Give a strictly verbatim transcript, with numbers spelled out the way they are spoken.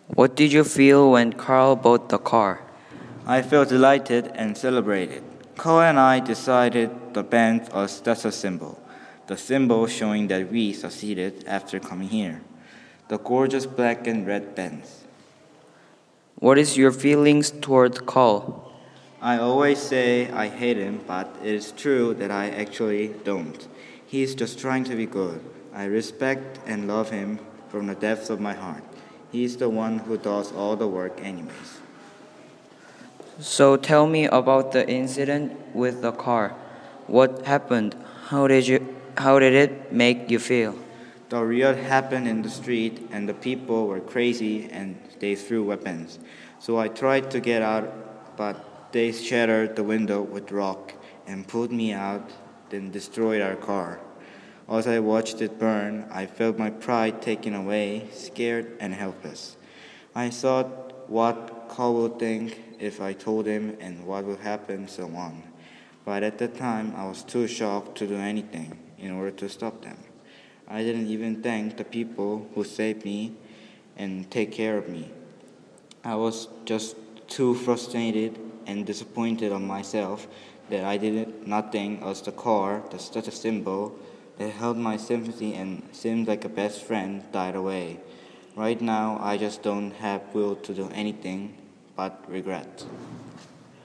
What did you feel when Carl bought the car? I felt delighted and celebrated. Cole and I decided the band was status symbol, the symbol showing that we succeeded after coming here. The gorgeous black and red bands. What is your feelings toward Carl? I always say I hate him, but it is true that I actually don't. He is just trying to be good. I respect and love him from the depths of my heart. He is the one who does all the work anyways. So tell me about the incident with the car. What happened? How did you how did it make you feel? The riot happened in the street and the people were crazy and they threw weapons. So I tried to get out, but they shattered the window with rock and pulled me out, then destroyed our car. As I watched it burn, I felt my pride taken away, scared and helpless. I thought what Carl would think if I told him and what would happen, so on. But at the time, I was too shocked to do anything in order to stop them. I didn't even thank the people who saved me and take care of me. I was just too frustrated and disappointed on myself that I did nothing as the car, the status symbol that held my sympathy and seemed like a best friend, died away. Right now, I just don't have will to do anything but regret.